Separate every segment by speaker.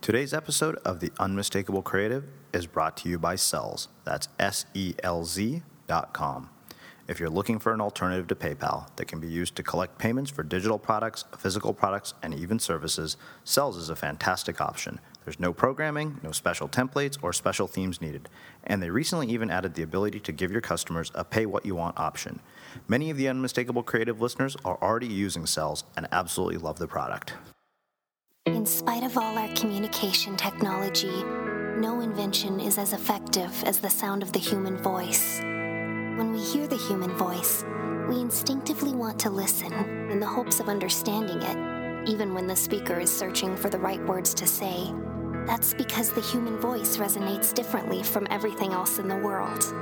Speaker 1: Today's episode of The Unmistakable Creative is brought to you by Selz. That's SELZ.com. If you're looking for an alternative to PayPal that can be used to collect payments for digital products, physical products, and even services, Selz is a fantastic option. There's no programming, no special templates, or special themes needed. And they recently even added the ability to give your customers a pay-what-you-want option. Many of the Unmistakable Creative listeners are already using Selz and absolutely love the product.
Speaker 2: In spite of all our communication technology, no invention is as effective as the sound of the human voice. When we hear the human voice, we instinctively want to listen in the hopes of understanding it, even when the speaker is searching for the right words to say. That's because the human voice resonates differently from everything else in the world.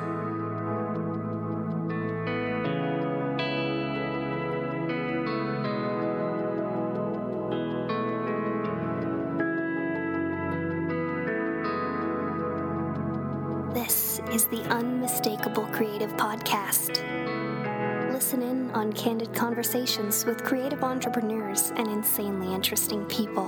Speaker 2: This is the Unmistakable Creative Podcast. Listen in on candid conversations with creative entrepreneurs and insanely interesting people.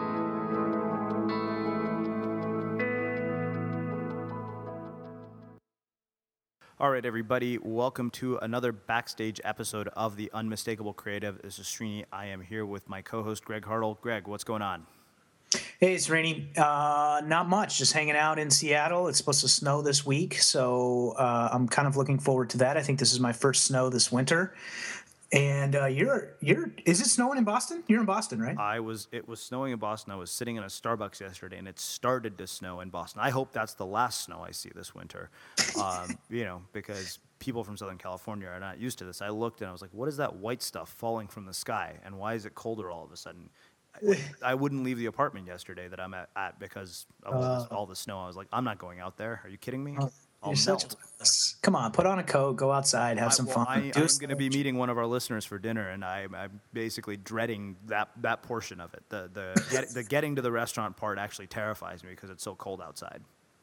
Speaker 1: All right, everybody, welcome to another backstage episode of The Unmistakable Creative. This is Srini. I am here with my co-host, Greg Hartle. Greg, what's going on?
Speaker 3: Hey, Srini. Not much. Just hanging out in Seattle. It's supposed to snow this week, so I'm kind of looking forward to that. I think this is my first snow this winter. And is it snowing in Boston? You're in Boston, right?
Speaker 1: It was snowing in Boston. I was sitting in a Starbucks yesterday, and it started to snow in Boston. I hope that's the last snow I see this winter, because people from Southern California are not used to this. I looked and I was like, what is that white stuff falling from the sky, and why is it colder all of a sudden? I wouldn't leave the apartment yesterday that I'm at because of all the snow. I was like, I'm not going out there. Are you kidding me? I'll melt.
Speaker 3: Come on, put on a coat, go outside, have some fun.
Speaker 1: I'm going to be meeting one of our listeners for dinner, and I'm basically dreading that portion of it. The getting to the restaurant part actually terrifies me because it's so cold outside.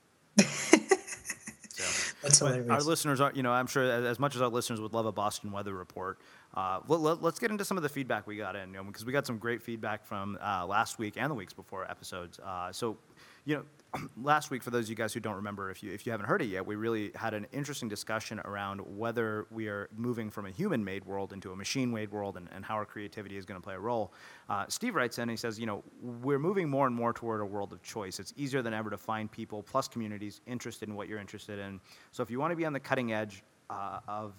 Speaker 3: That's hilarious.
Speaker 1: Our listeners are, I'm sure as much as our listeners would love a Boston weather report, let's get into some of the feedback we got in, because we got some great feedback from last week and the weeks before episodes. Last week, for those of you guys who don't remember, if you haven't heard it yet, we really had an interesting discussion around whether we are moving from a human-made world into a machine-made world and how our creativity is going to play a role. Steve writes in, he says, we're moving more and more toward a world of choice. It's easier than ever to find people plus communities interested in what you're interested in. So if you want to be on the cutting edge of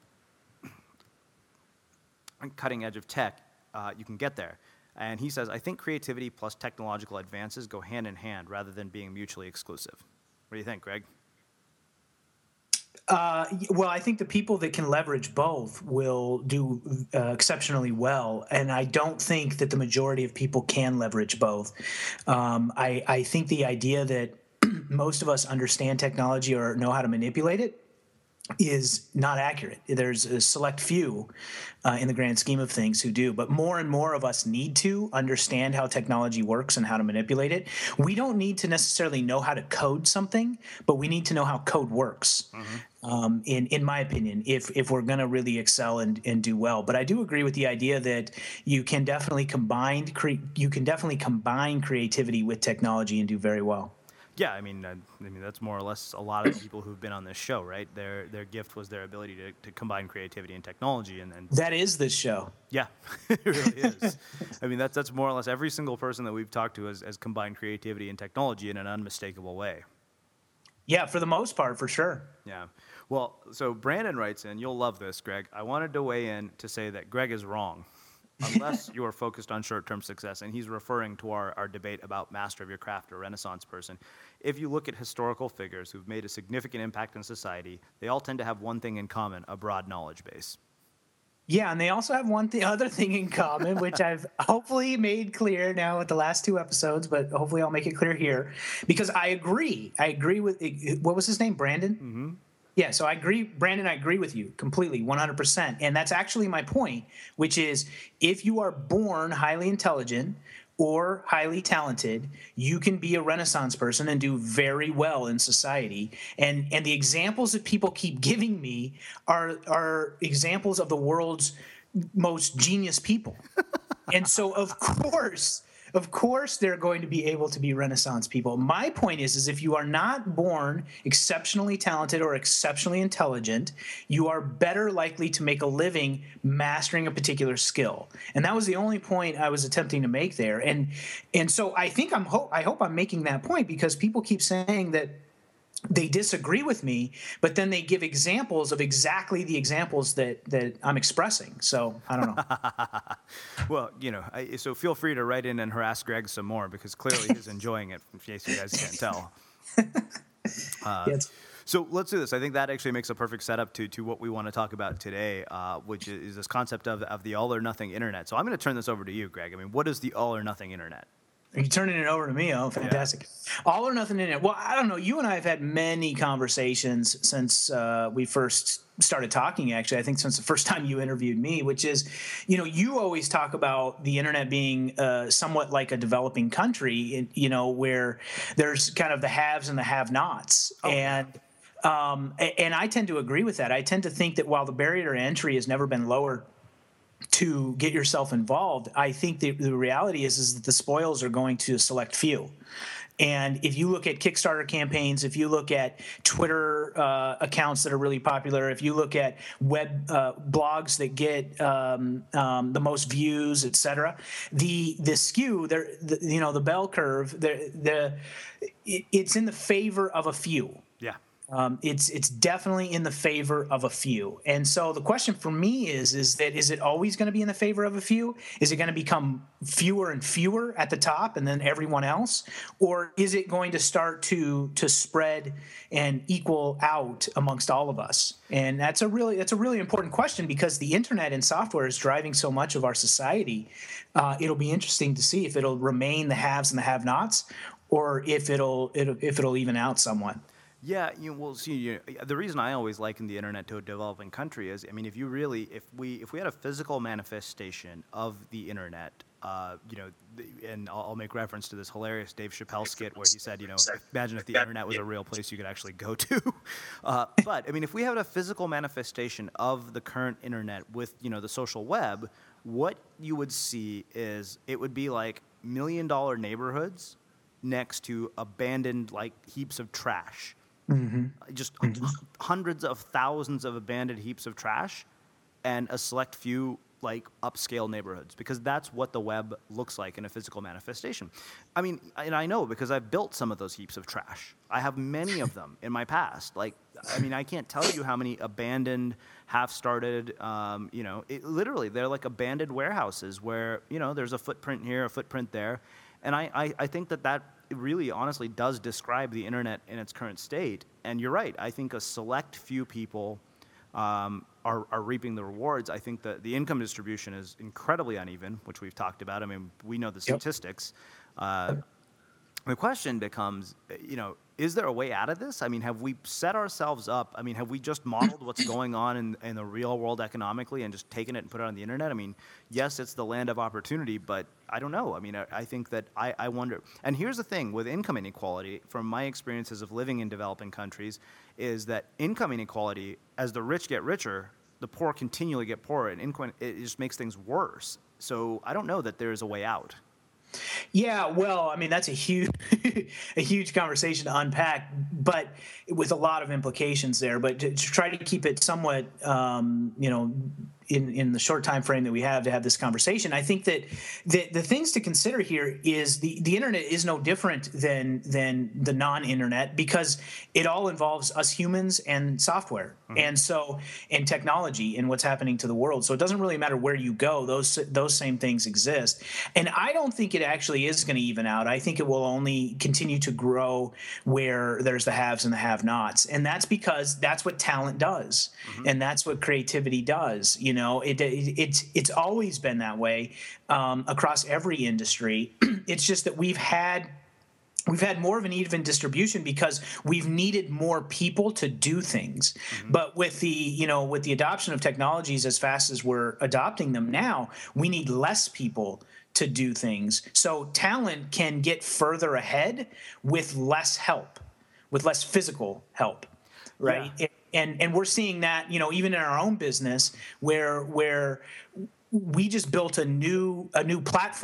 Speaker 1: tech, you can get there. And he says, I think creativity plus technological advances go hand in hand rather than being mutually exclusive. What do you think, Greg?
Speaker 3: Well, I think the people that can leverage both will do exceptionally well. And I don't think that the majority of people can leverage both. I think the idea that most of us understand technology or know how to manipulate it is not accurate. There's a select few in the grand scheme of things who do, but more and more of us need to understand how technology works and how to manipulate it. We don't need to necessarily know how to code something, but we need to know how code works. Mm-hmm. In my opinion, if we're going to really excel and do well. But I do agree with the idea that you can definitely combine creativity with technology and do very well.
Speaker 1: Yeah, I mean that's more or less a lot of people who've been on this show, right? Their gift was their ability to combine creativity and technology, and
Speaker 3: that is this show.
Speaker 1: Yeah, it really is. I mean that's more or less every single person that we've talked to has combined creativity and technology in an unmistakable way.
Speaker 3: Yeah, for the most part, for sure.
Speaker 1: Yeah. Well, so Brandon writes in, you'll love this, Greg. I wanted to weigh in to say that Greg is wrong. Unless you are focused on short-term success, and he's referring to our debate about master of your craft or Renaissance person. If you look at historical figures who've made a significant impact in society, they all tend to have one thing in common, a broad knowledge base.
Speaker 3: Yeah, and they also have other thing in common, which I've hopefully made clear now with the last two episodes, but hopefully I'll make it clear here, because I agree. I agree with, what was his name, Brandon? Mm-hmm. Yeah, so I agree, Brandon, I agree with you completely, 100%. And that's actually my point, which is if you are born highly intelligent or highly talented, you can be a Renaissance person and do very well in society. And the examples that people keep giving me are examples of the world's most genius people. And so, of course, Of course, they're going to be able to be Renaissance people. My point is if you are not born exceptionally talented or exceptionally intelligent, you are better likely to make a living mastering a particular skill. And that was the only point I was attempting to make there. And so I think I hope I'm making that point, because people keep saying that they disagree with me, but then they give examples of exactly the examples that I'm expressing. So I don't know.
Speaker 1: Well, so feel free to write in and harass Greg some more, because clearly he's enjoying it, in case you guys can't tell.
Speaker 3: Yes.
Speaker 1: So let's do this. I think that actually makes a perfect setup to what we want to talk about today, which is this concept of the all or nothing internet. So I'm going to turn this over to you, Greg. I mean, what is the all or nothing internet?
Speaker 3: Are you turning it over to me? Oh, fantastic. Yeah. All or nothing in it. Well, I don't know. You and I have had many conversations since we first started talking, actually. I think since the first time you interviewed me, which is, you always talk about the internet being somewhat like a developing country, where there's kind of the haves and the have-nots. Oh, and I tend to agree with that. I tend to think that while the barrier to entry has never been lower to get yourself involved, I think the reality is that the spoils are going to a select few. And if you look at Kickstarter campaigns, if you look at Twitter accounts that are really popular, if you look at web blogs that get the most views, et cetera, the skew, the bell curve, it's in the favor of a few.
Speaker 1: Yeah.
Speaker 3: It's definitely in the favor of a few. And so the question for me is it always going to be in the favor of a few? Is it going to become fewer and fewer at the top and then everyone else? Or is it going to start to spread and equal out amongst all of us? And that's a really important question, because the internet and software is driving so much of our society. It'll be interesting to see if it'll remain the haves and the have-nots, or if it'll even out somewhat.
Speaker 1: Yeah, we'll see. The reason I always liken the internet to a developing country is, I mean, if we had a physical manifestation of the internet, and I'll make reference to this hilarious Dave Chappelle skit where he said, imagine if the internet was a real place you could actually go to. But I mean, if we had a physical manifestation of the current internet with, the social web, what you would see is it would be like $1 million neighborhoods next to abandoned heaps of trash. Mm-hmm. Just hundreds of thousands of abandoned heaps of trash, and a select few upscale neighborhoods, because that's what the web looks like in a physical manifestation. I mean, and I know because I've built some of those heaps of trash. I have many of them in my past. I can't tell you how many abandoned, half-started, literally they're like abandoned warehouses where, there's a footprint here, a footprint there. And I think that really honestly does describe the internet in its current state. And you're right. I think a select few people are reaping the rewards. I think that the income distribution is incredibly uneven, which we've talked about. I mean, we know the statistics. The question becomes, is there a way out of this? I mean, have we set ourselves up? I mean, have we just modeled what's going on in the real world economically and just taken it and put it on the internet? I mean, yes, it's the land of opportunity, but I don't know. I mean, I think that I wonder. And here's the thing with income inequality, from my experiences of living in developing countries, is that income inequality, as the rich get richer, the poor continually get poorer, and it just makes things worse. So I don't know that there is a way out.
Speaker 3: Yeah, well, I mean, that's a huge conversation to unpack, but with a lot of implications there. But to try to keep it somewhat, in the short time frame that we have to have this conversation, I think that the things to consider here is the internet is no different than the non-internet, because it all involves us humans and software, and technology and what's happening to the world. So it doesn't really matter where you go; those same things exist. And I don't think it actually is going to even out. I think it will only continue to grow where there's the haves and the have-nots, and that's because that's what talent does, and that's what creativity does. It's always been that way across every industry. It's just that we've had more of an even distribution because we've needed more people to do things. But with the adoption of technologies as fast as we're adopting them now, we need less people to do things. So talent can get further ahead with less help, with less physical help, right? Yeah. And we're seeing that, even in our own business, where we just built a new platform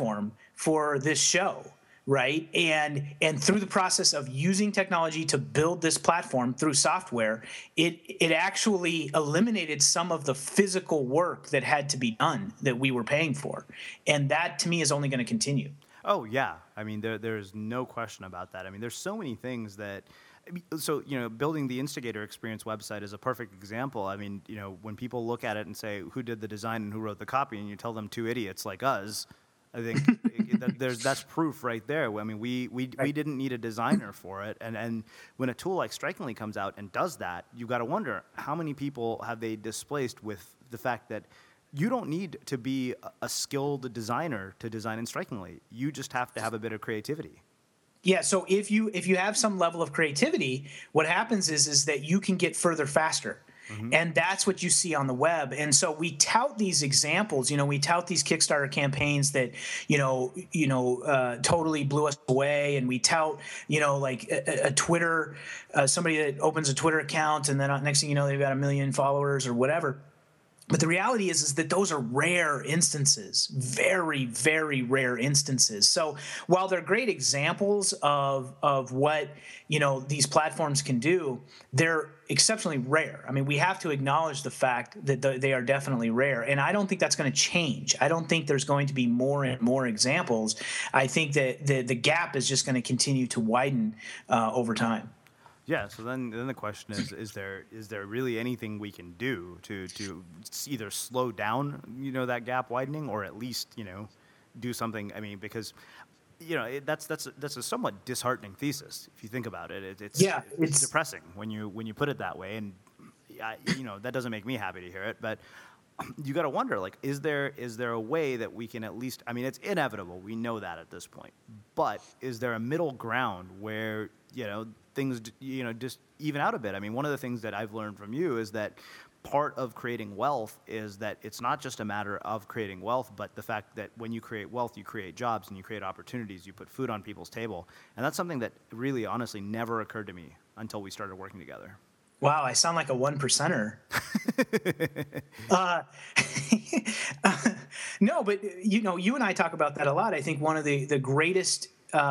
Speaker 3: for this show, right? And through the process of using technology to build this platform through software, it actually eliminated some of the physical work that had to be done that we were paying for. And that to me is only going to continue.
Speaker 1: Oh yeah, I mean there's no question about that. I mean there's so many things that. So, building the Instigator Experience website is a perfect example. I mean, when people look at it and say, who did the design and who wrote the copy, and you tell them two idiots like us, I think that's proof right there. I mean, we didn't need a designer for it. And when a tool like Strikingly comes out and does that, you've got to wonder, how many people have they displaced with the fact that you don't need to be a skilled designer to design in Strikingly. You just have to have a bit of creativity.
Speaker 3: Yeah, so if you have some level of creativity, what happens is that you can get further faster. Mm-hmm. And that's what you see on the web. And so we tout these examples, we tout these Kickstarter campaigns that, totally blew us away. And we tout, like a Twitter, somebody that opens a Twitter account and then next thing you know, they've got 1 million followers or whatever. But the reality is that those are rare instances, very, very rare instances. So while they're great examples of what these platforms can do, they're exceptionally rare. I mean, we have to acknowledge the fact that they are definitely rare, and I don't think that's going to change. I don't think there's going to be more and more examples. I think that the gap is just going to continue to widen over time.
Speaker 1: Yeah, so then the question is there really anything we can do to either slow down, that gap widening, or at least, do something? I mean, because, that's a somewhat disheartening thesis if you think about it. It's depressing when you put it that way, and that doesn't make me happy to hear it. But you got to wonder, like, is there a way that we can at least? I mean, it's inevitable. We know that at this point. But is there a middle ground where things just even out a bit? I mean, one of the things that I've learned from you is that part of creating wealth is that it's not just a matter of creating wealth, but the fact that when you create wealth, you create jobs and you create opportunities, you put food on people's table. And that's something that really honestly never occurred to me until we started working together.
Speaker 3: Wow, I sound like a 1%er. No, but you and I talk about that a lot. I think one of the greatest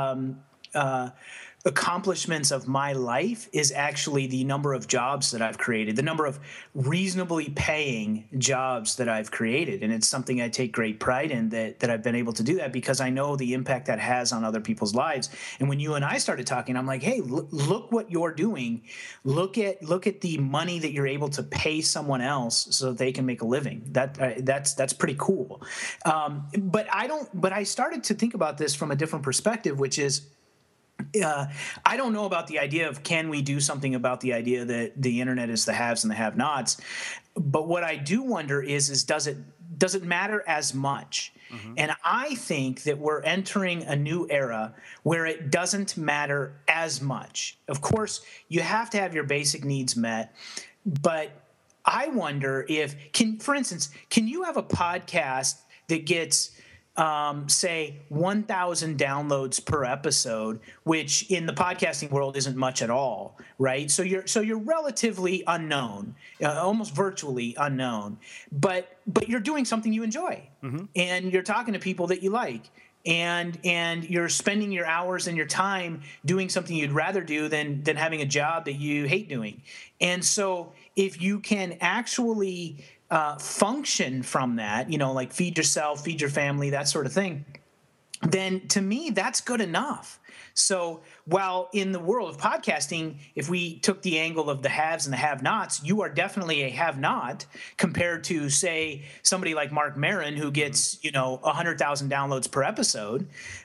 Speaker 3: accomplishments of my life is actually the number of jobs that I've created, the number of reasonably paying jobs that I've created. And it's something I take great pride in that I've been able to do that, because I know the impact that has on other people's lives. And when you and I started talking, I'm like, hey, look what you're doing. Look at the money that you're able to pay someone else so that they can make a living. That's pretty cool. But I started to think about this from a different perspective, which is, I don't know about the idea of, can we do something about the idea that the internet is the haves and the have-nots? But what I do wonder is does it matter as much? Mm-hmm. And I think that we're entering a new era where it doesn't matter as much. Of course, you have to have your basic needs met, but I wonder for instance, can you have a podcast that gets say 1,000 downloads per episode, which in the podcasting world isn't much at all, right? So you're relatively unknown, almost virtually unknown, but you're doing something you enjoy, mm-hmm. and you're talking to people that you like, and you're spending your hours and your time doing something you'd rather do than having a job that you hate doing. And so if you can actually function from that, like feed yourself, feed your family, that sort of thing, then to me, that's good enough. So while in the world of podcasting, if we took the angle of the haves and the have-nots, you are definitely a have-not compared to, say, somebody like Marc Maron, who gets, 100,000 downloads per episode.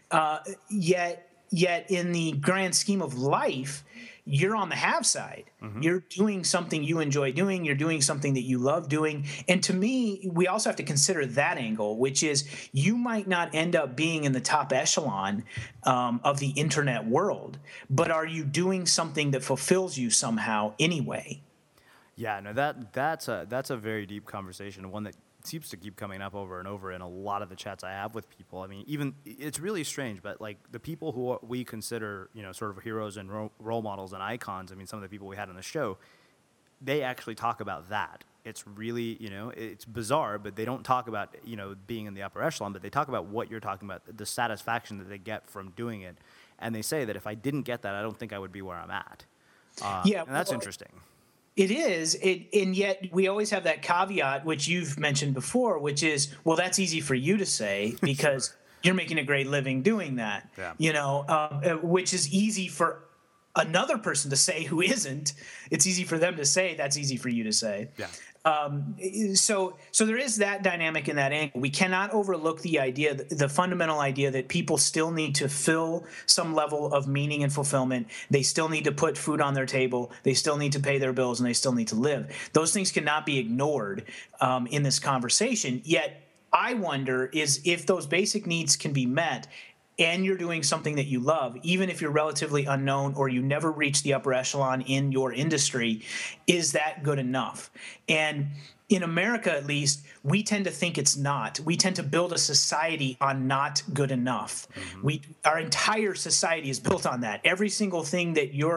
Speaker 3: Yet in the grand scheme of life, you're on the have side. Mm-hmm. You're doing something you enjoy doing. You're doing something that you love doing. And to me, we also have to consider that angle, which is you might not end up being in the top echelon of the internet world, but are you doing something that fulfills you somehow anyway?
Speaker 1: Yeah, no, that's a very deep conversation, one that seems to keep coming up over and over in a lot of the chats I have with people. I mean, even it's really strange, but like the people who we consider, sort of heroes and role models and icons. I mean, some of the people we had on the show, they actually talk about that it's really, it's bizarre, but they don't talk about, being in the upper echelon, but they talk about what you're talking about, the satisfaction that they get from doing it. And they say that if I didn't get that, I don't think I would be where I'm at. And that's interesting.
Speaker 3: It is, and yet we always have that caveat, which you've mentioned before, which is, well, that's easy for you to say because you're making a great living doing that, which is easy for another person to say who isn't. It's easy for them to say, that's easy for you to say.
Speaker 1: Yeah.
Speaker 3: So there is that dynamic in that angle. We cannot overlook the idea, the fundamental idea that people still need to fill some level of meaning and fulfillment. They still need to put food on their table. They still need to pay their bills, and they still need to live. Those things cannot be ignored in this conversation. Yet I wonder is if those basic needs can be met and you're doing something that you love, even if you're relatively unknown or you never reach the upper echelon in your industry, is that good enough? And in America, at least, we tend to think it's not. We tend to build a society on not good enough. Mm-hmm. Our entire society is built on that. Every single thing that you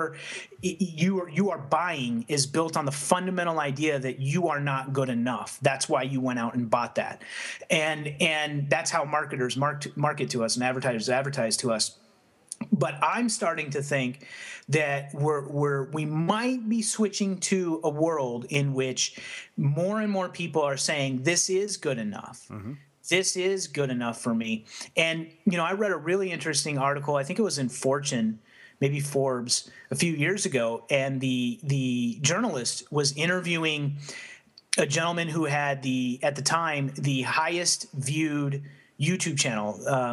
Speaker 3: are buying is built on the fundamental idea that you are not good enough. That's why you went out and bought that, and that's how marketers market to us and advertisers advertise to us. But I'm starting to think that we might be switching to a world in which more and more people are saying this is good enough. Mm-hmm. This is good enough for me. And I read a really interesting article. I think it was in Fortune, maybe Forbes, a few years ago, and the journalist was interviewing a gentleman who had at the time the highest viewed YouTube channel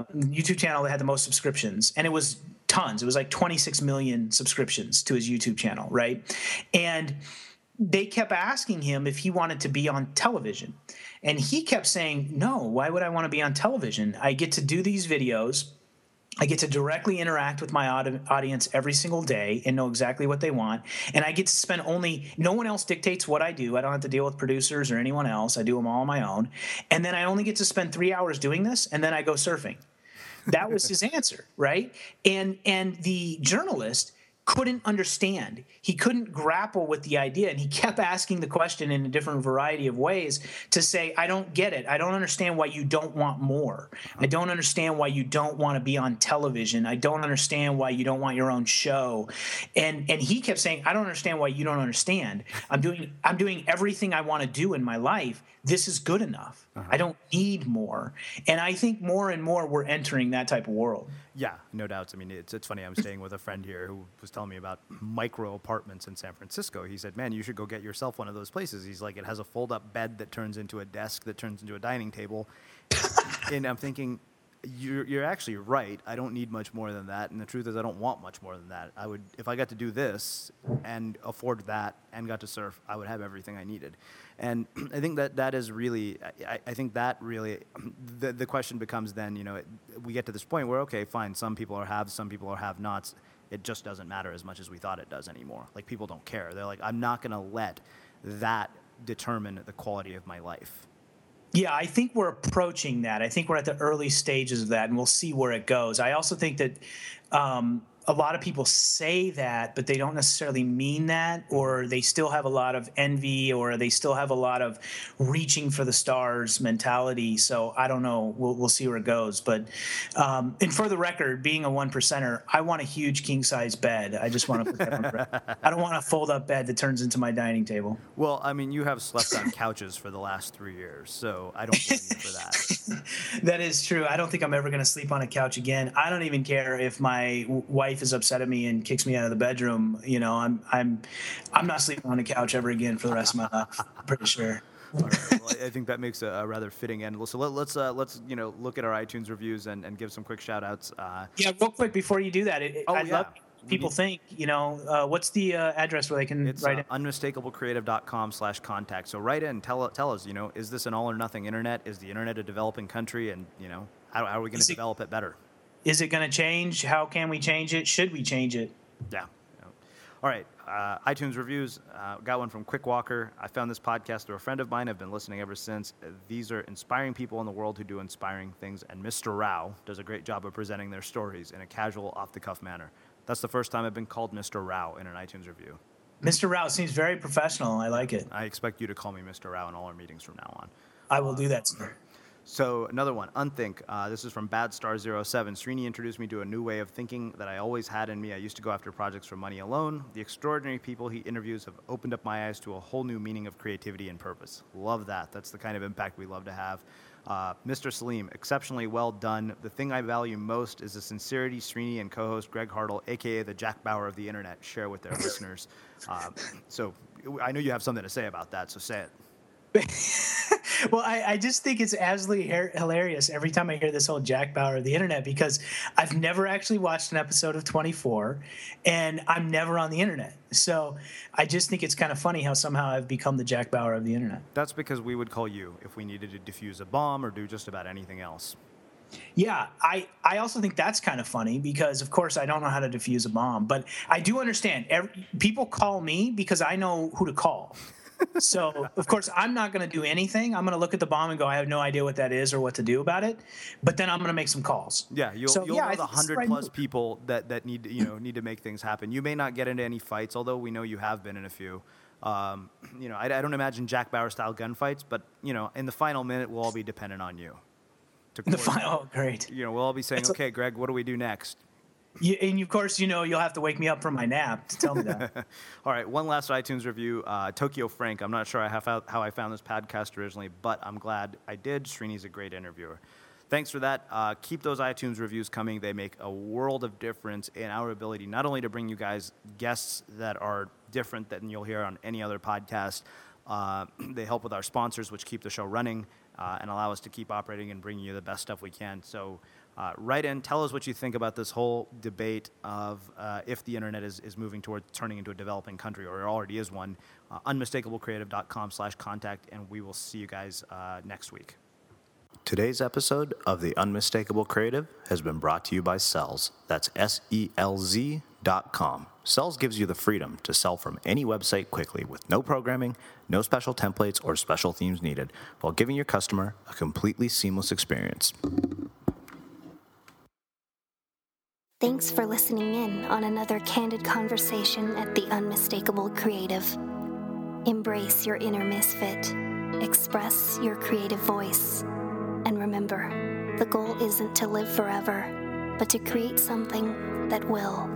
Speaker 3: that had the most subscriptions, and it was tons. It was like 26 million subscriptions to his YouTube channel, right? And they kept asking him if he wanted to be on television, and he kept saying, "No, why would I want to be on television? I get to do these videos. I get to directly interact with my audience every single day and know exactly what they want. And I get to spend no one else dictates what I do. I don't have to deal with producers or anyone else. I do them all on my own. And then I only get to spend 3 hours doing this, and then I go surfing." That was his answer, right? And the journalist couldn't understand. He couldn't grapple with the idea, and he kept asking the question in a different variety of ways to say, I don't get it. I don't understand why you don't want more. I don't understand why you don't want to be on television. I don't understand why you don't want your own show. And he kept saying, I don't understand why you don't understand. I'm doing everything I want to do in my life. This is good enough. I don't need more. And I think more and more we're entering that type of world.
Speaker 1: Yeah, no doubts. I mean, it's funny. I'm staying with a friend here who was telling me about micro apartments in San Francisco. He said, man, you should go get yourself one of those places. He's like, it has a fold-up bed that turns into a desk that turns into a dining table. And I'm thinking, you're actually right. I don't need much more than that. And the truth is, I don't want much more than that. I would, if I got to do this and afford that and got to surf, I would have everything I needed. And I think that is really, I think that really, the question becomes then, we get to this point where, okay, fine, some people are haves, some people are have-nots. It just doesn't matter as much as we thought it does anymore. Like, people don't care. They're like, I'm not going to let that determine the quality of my life.
Speaker 3: Yeah, I think we're approaching that. I think we're at the early stages of that, and we'll see where it goes. I also think that a lot of people say that, but they don't necessarily mean that, or they still have a lot of envy, or they still have a lot of reaching for the stars mentality. So I don't know. We'll see where it goes. But and for the record, being a 1%er, I want a huge king-size bed. I just want to put that on the record. I don't want a fold-up bed that turns into my dining table.
Speaker 1: Well, I mean, you have slept on couches for the last 3 years, so I don't blame you for that.
Speaker 3: That is true. I don't think I'm ever going to sleep on a couch again. I don't even care if my wife is upset at me and kicks me out of the bedroom. I'm not sleeping on a couch ever again for the rest of my life. I'm pretty sure.
Speaker 1: All right. Well, I think that makes a rather fitting end. So let's look at our iTunes reviews and give some quick shout outs.
Speaker 3: Yeah, real quick before you do that, I'd love people think, what's the address where they can write it?
Speaker 1: unmistakablecreative.com/contact. So write in, tell us, is this an all or nothing internet? Is the internet a developing country? And, how are we going to develop it better?
Speaker 3: Is it going to change? How can we change it? Should we change it?
Speaker 1: Yeah. All right. iTunes reviews. Got one from Quick Walker. I found this podcast through a friend of mine. I've been listening ever since. These are inspiring people in the world who do inspiring things, and Mr. Rao does a great job of presenting their stories in a casual, off-the-cuff manner. That's the first time I've been called Mr. Rao in an iTunes review.
Speaker 3: Mr. Rao seems very professional. I like it.
Speaker 1: I expect you to call me Mr. Rao in all our meetings from now on.
Speaker 3: I will do that, sir.
Speaker 1: So another one, Unthink. This is from BadStar07. Srini introduced me to a new way of thinking that I always had in me. I used to go after projects for money alone. The extraordinary people he interviews have opened up my eyes to a whole new meaning of creativity and purpose. Love that. That's the kind of impact we love to have. Mr. Salim, exceptionally well done. The thing I value most is the sincerity Srini and co-host Greg Hartle, a.k.a. the Jack Bauer of the internet, share with their listeners. So I know you have something to say about that, so say it.
Speaker 3: Well, I just think it's absolutely hilarious every time I hear this whole Jack Bauer of the internet, because I've never actually watched an episode of 24 and I'm never on the internet. So I just think it's kind of funny how somehow I've become the Jack Bauer of the internet.
Speaker 1: That's because we would call you if we needed to defuse a bomb or do just about anything else.
Speaker 3: Yeah, I also think that's kind of funny because, of course, I don't know how to defuse a bomb. But I do understand. People call me because I know who to call. So, of course, I'm not going to do anything. I'm going to look at the bomb and go, I have no idea what that is or what to do about it. But then I'm going to make some calls.
Speaker 1: Yeah, you'll know the 100+ people that need to make things happen. You may not get into any fights, although we know you have been in a few. I don't imagine Jack Bauer-style gunfights, but, in the final minute, we'll all be dependent on you.
Speaker 3: Great.
Speaker 1: We'll all be saying, okay, Greg, what do we do next?
Speaker 3: And of course, you'll have to wake me up from my nap to tell me that.
Speaker 1: All right, one last iTunes review. Tokyo Frank. I'm not sure how I found this podcast originally, but I'm glad I did. Srini's a great interviewer. Thanks for that. Keep those iTunes reviews coming. They make a world of difference in our ability not only to bring you guys guests that are different than you'll hear on any other podcast. They help with our sponsors, which keep the show running and allow us to keep operating and bringing you the best stuff we can. So write in, tell us what you think about this whole debate of if the internet is moving toward turning into a developing country, or it already is one. Unmistakablecreative.com/contact, and we will see you guys next week. Today's episode of The Unmistakable Creative has been brought to you by Selz. That's SELZ.com. Selz gives you the freedom to sell from any website quickly with no programming, no special templates or special themes needed, while giving your customer a completely seamless experience.
Speaker 2: Thanks for listening in on another candid conversation at The Unmistakable Creative. Embrace your inner misfit. Express your creative voice. And remember, the goal isn't to live forever, but to create something that will.